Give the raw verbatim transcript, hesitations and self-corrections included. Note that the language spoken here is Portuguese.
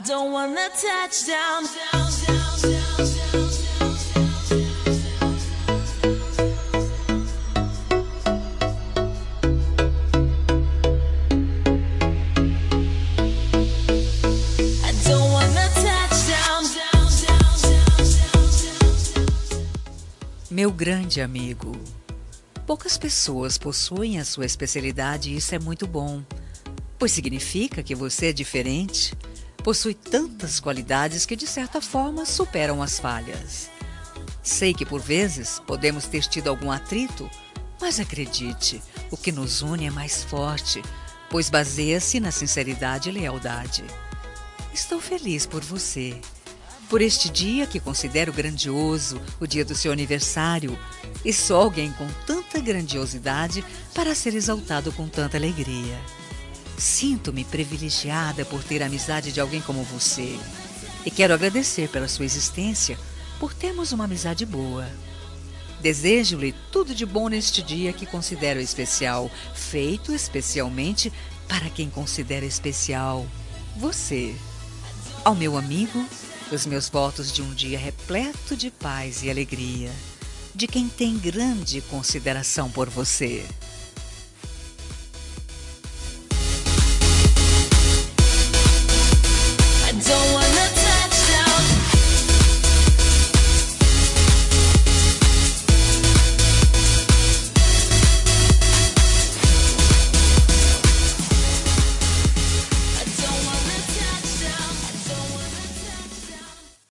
don't wanna touch down. I don't wanna touch down. Meu grande amigo, poucas pessoas possuem a sua especialidade e isso é muito bom, pois significa que você é diferente, possui tantas qualidades que de certa forma superam as falhas. Sei que por vezes podemos ter tido algum atrito, mas acredite, o que nos une é mais forte, pois baseia-se na sinceridade e lealdade. Estou feliz por você, por este dia que considero grandioso, o dia do seu aniversário, e sou alguém com tanta grandiosidade para ser exaltado com tanta alegria. Sinto-me privilegiada por ter a amizade de alguém como você, e quero agradecer pela sua existência, por termos uma amizade boa. Desejo-lhe tudo de bom neste dia que considero especial, feito especialmente para quem considera especial, você. Ao meu amigo, os meus votos de um dia repleto de paz e alegria, de quem tem grande consideração por você.